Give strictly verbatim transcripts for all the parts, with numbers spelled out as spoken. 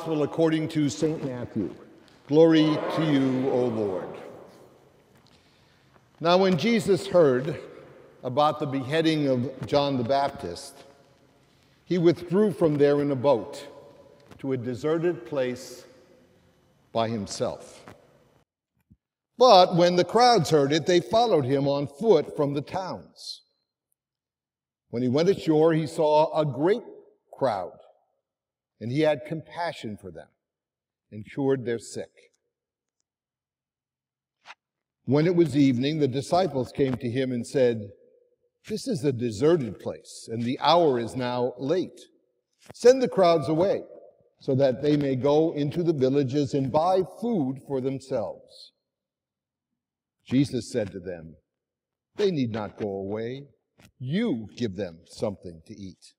Gospel according to Saint Matthew. Glory to you, O Lord. Now when Jesus heard about the beheading of John the Baptist, he withdrew from there in a boat to a deserted place by himself. But when the crowds heard it, they followed him on foot from the towns. When he went ashore, he saw a great crowd, and he had compassion for them and cured their sick. When it was evening, the disciples came to him and said, "This is a deserted place, and the hour is now late. Send the crowds away, so that they may go into the villages and buy food for themselves." Jesus said to them, "They need not go away. You give them something to eat."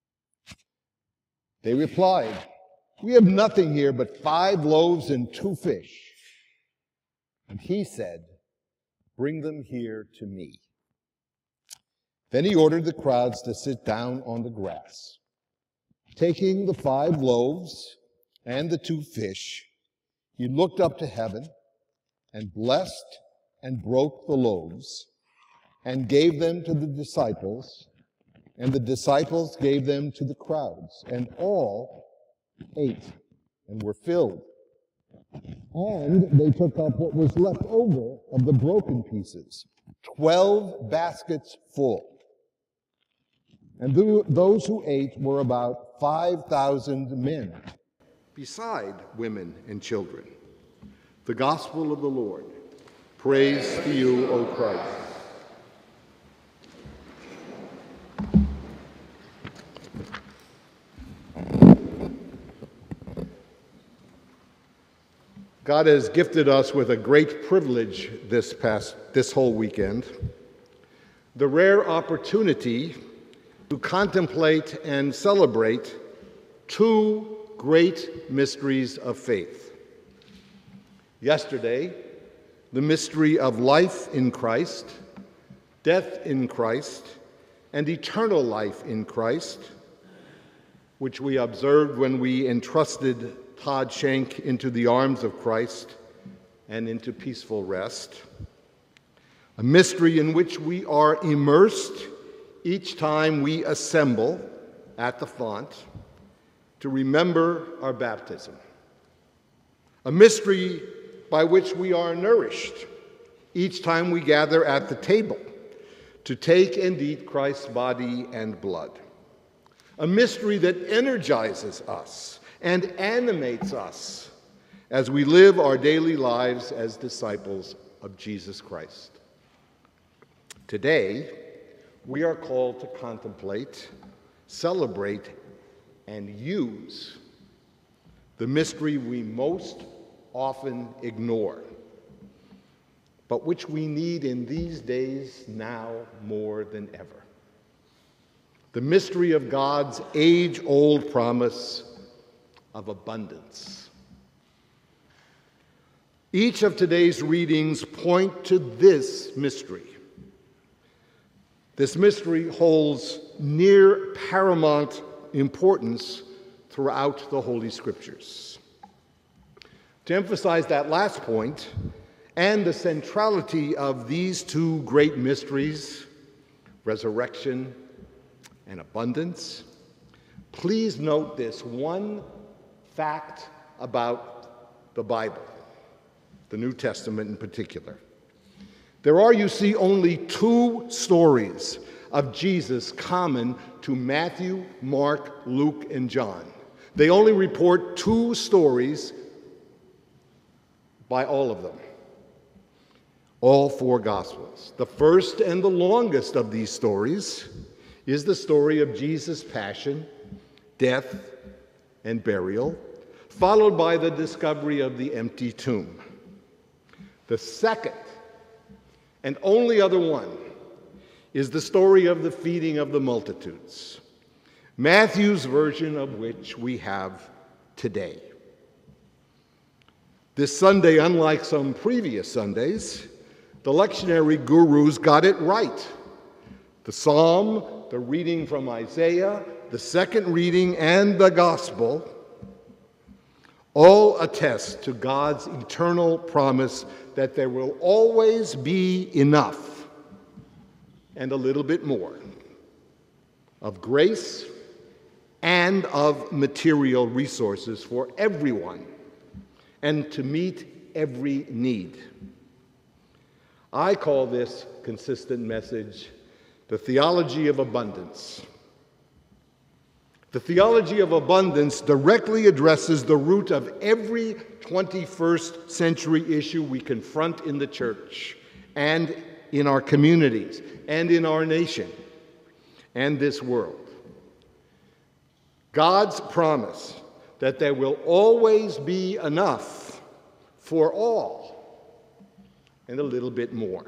They replied, "We have nothing here but five loaves and two fish." And he said, "Bring them here to me." Then he ordered the crowds to sit down on the grass. Taking the five loaves and the two fish, he looked up to heaven and blessed and broke the loaves and gave them to the disciples, and the disciples gave them to the crowds, and all ate and were filled. And they took up what was left over of the broken pieces, twelve baskets full. And th- those who ate were about five thousand men, beside women and children. The gospel of the Lord. Praise to you, O Christ. God has gifted us with a great privilege this past, this whole weekend, the rare opportunity to contemplate and celebrate two great mysteries of faith. Yesterday, the mystery of life in Christ, death in Christ, and eternal life in Christ, which we observed when we entrusted Todd Schenck into the arms of Christ and into peaceful rest. A mystery in which we are immersed each time we assemble at the font to remember our baptism. A mystery by which we are nourished each time we gather at the table to take and eat Christ's body and blood. A mystery that energizes us and animates us as we live our daily lives as disciples of Jesus Christ. Today, we are called to contemplate, celebrate, and use the mystery we most often ignore, but which we need in these days now more than ever. The mystery of God's age-old promise of abundance. Each of today's readings point to this mystery. This mystery holds near paramount importance throughout the Holy Scriptures. To emphasize that last point and the centrality of these two great mysteries, resurrection and abundance, please note this one fact about the Bible, the New Testament in particular. There are, you see, only two stories of Jesus common to Matthew, Mark, Luke, and John. They only report two stories by all of them, all four Gospels. The first and the longest of these stories is the story of Jesus' passion, death, and burial, followed by the discovery of the empty tomb. The second and only other one is the story of the feeding of the multitudes, Matthew's version of which we have today. This Sunday, unlike some previous Sundays, the lectionary gurus got it right. The psalm, the reading from Isaiah, the second reading, and the gospel all attest to God's eternal promise that there will always be enough and a little bit more of grace and of material resources for everyone and to meet every need. I call this consistent message the theology of abundance. The theology of abundance directly addresses the root of every twenty-first century issue we confront in the church and in our communities and in our nation and this world. God's promise that there will always be enough for all and a little bit more.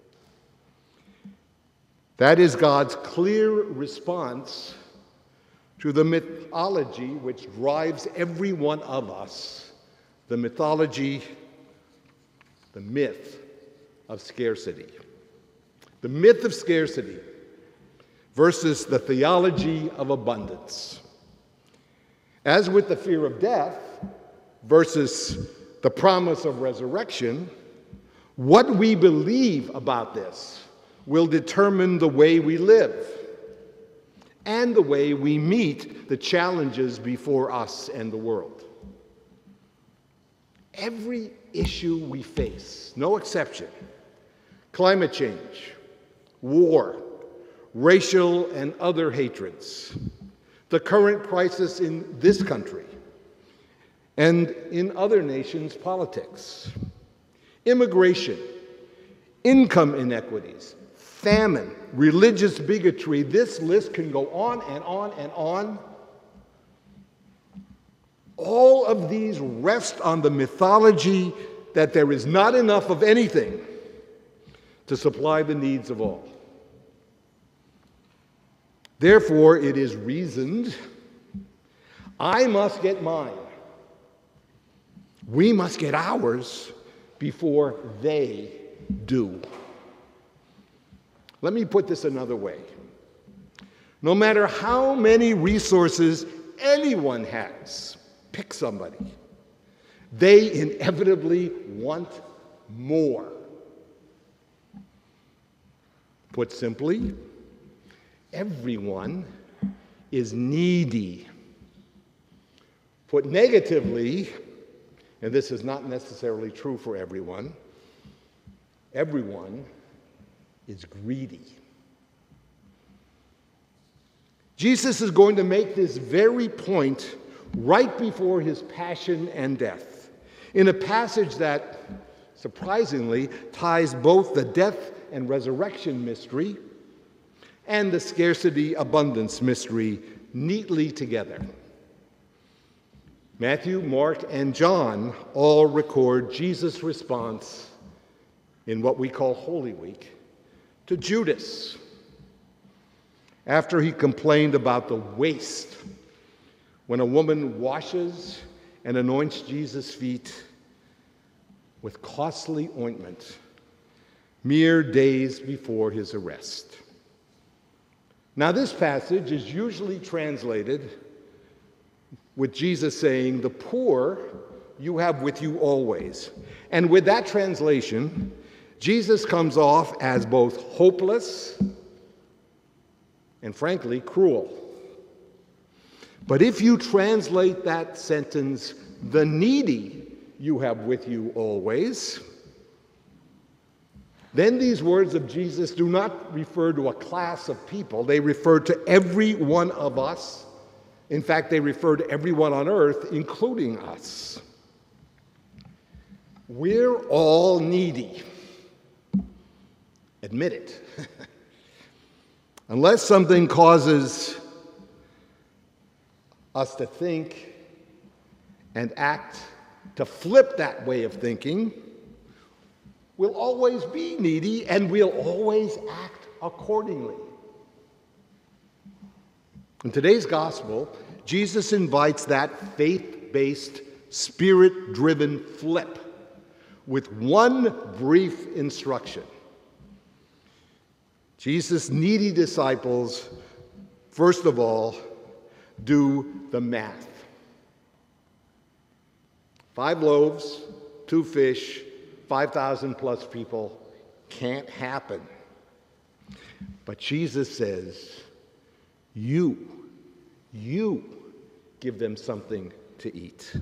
That is God's clear response to the mythology which drives every one of us, the mythology, the myth of scarcity. The myth of scarcity versus the theology of abundance. As with the fear of death versus the promise of resurrection, what we believe about this will determine the way we live and the way we meet the challenges before us and the world. Every issue we face, no exception, climate change, war, racial and other hatreds, the current crisis in this country and in other nations' politics, immigration, income inequities, famine, religious bigotry, this list can go on and on and on. All of these rest on the mythology that there is not enough of anything to supply the needs of all. Therefore, it is reasoned, I must get mine. We must get ours before they do. Let me put this another way. No matter how many resources anyone has, pick somebody, they inevitably want more. Put simply, everyone is needy. Put negatively, and this is not necessarily true for everyone, everyone is greedy. Jesus is going to make this very point right before his passion and death, in a passage that, surprisingly, ties both the death and resurrection mystery and the scarcity abundance mystery neatly together. Matthew, Mark, and John all record Jesus' response in what we call Holy Week to Judas after he complained about the waste when a woman washes and anoints Jesus' feet with costly ointment mere days before his arrest. Now, this passage is usually translated with Jesus saying, "The poor you have with you always." And with that translation, Jesus comes off as both hopeless and, frankly, cruel. But if you translate that sentence, "the needy you have with you always," then these words of Jesus do not refer to a class of people. They refer to every one of us. In fact, they refer to everyone on earth, including us. We're all needy. Admit it. Unless something causes us to think and act to flip that way of thinking, we'll always be needy and we'll always act accordingly. In today's gospel, Jesus invites that faith-based, spirit-driven flip with one brief instruction. Jesus' needy disciples, first of all, do the math. Five loaves, two fish, five thousand plus people. Can't happen. But Jesus says, you, you give them something to eat.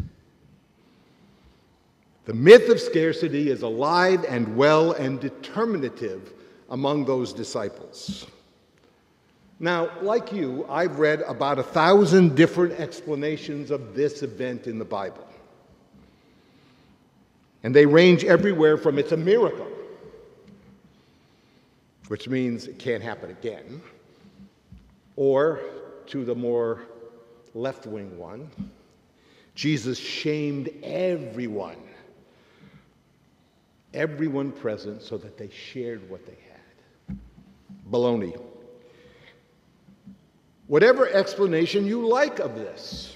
The myth of scarcity is alive and well and determinative among those disciples. Now, like you, I've read about a thousand different explanations of this event in the Bible. And they range everywhere from it's a miracle, which means it can't happen again, or to the more left-wing one, Jesus shamed everyone, everyone present so that they shared what they had. Baloney. Whatever explanation you like of this,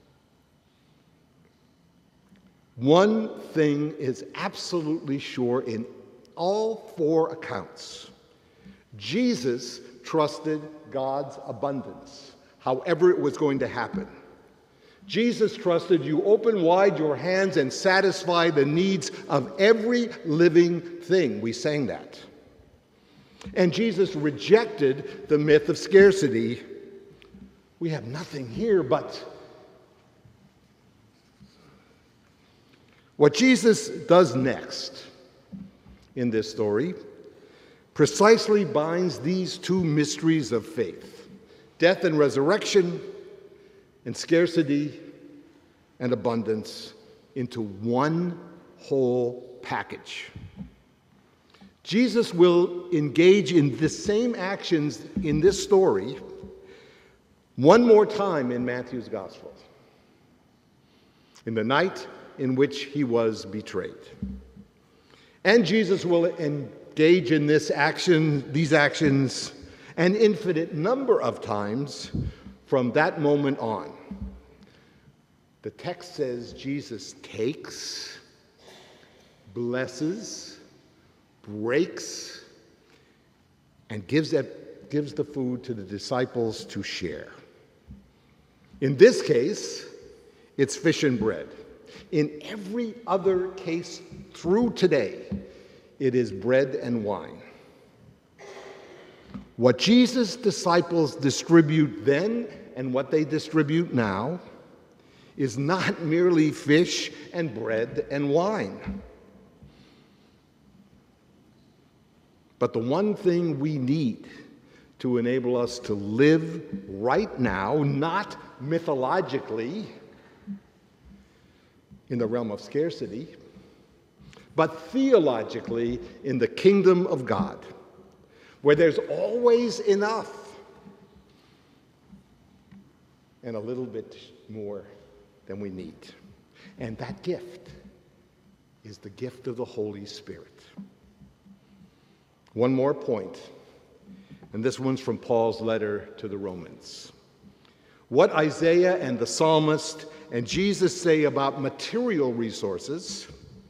one thing is absolutely sure in all four accounts. Jesus trusted God's abundance, however it was going to happen. Jesus trusted you open wide your hands and satisfy the needs of every living thing. We sang that. And Jesus rejected the myth of scarcity. We have nothing here but. What Jesus does next in this story precisely binds these two mysteries of faith, death and resurrection, and scarcity and abundance, into one whole package. Jesus will engage in the same actions in this story one more time in Matthew's Gospel, in the night in which he was betrayed. And Jesus will engage in this action, these actions, an infinite number of times from that moment on. The text says Jesus takes, blesses, breaks, and gives, that, gives the food to the disciples to share. In this case, it's fish and bread. In every other case through today, it is bread and wine. What Jesus' disciples distribute then and what they distribute now is not merely fish and bread and wine, but the one thing we need to enable us to live right now, not mythologically in the realm of scarcity, but theologically in the kingdom of God, where there's always enough and a little bit more than we need. And that gift is the gift of the Holy Spirit. One more point, and this one's from Paul's letter to the Romans. What Isaiah and the psalmist and Jesus say about material resources,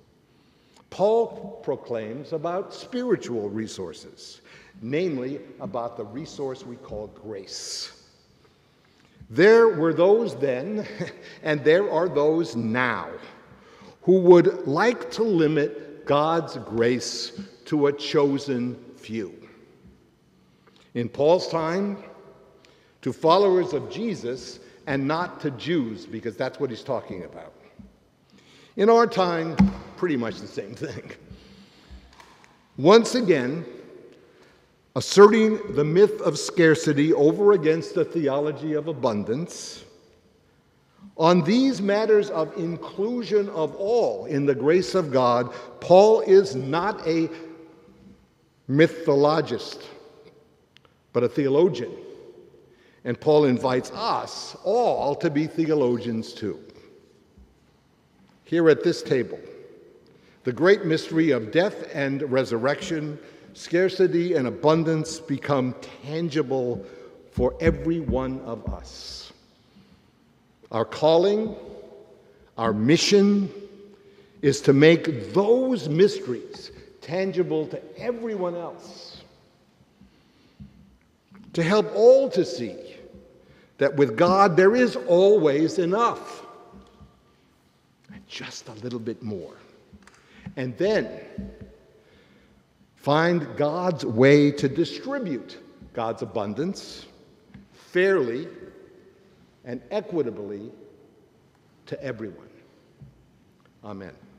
Paul proclaims about spiritual resources, namely about the resource we call grace. There were those then, and there are those now, who would like to limit God's grace to a chosen few. In Paul's time, to followers of Jesus and not to Jews, because that's what he's talking about. In our time, pretty much the same thing. Once again, asserting the myth of scarcity over against the theology of abundance, on these matters of inclusion of all in the grace of God, Paul is not a mythologist, but a theologian. And Paul invites us all to be theologians too. Here at this table, the great mystery of death and resurrection, scarcity and abundance become tangible for every one of us. Our calling, our mission is to make those mysteries tangible to everyone else, to help all to see that with God there is always enough. just a little bit more. And then find God's way to distribute God's abundance fairly and equitably to everyone. Amen.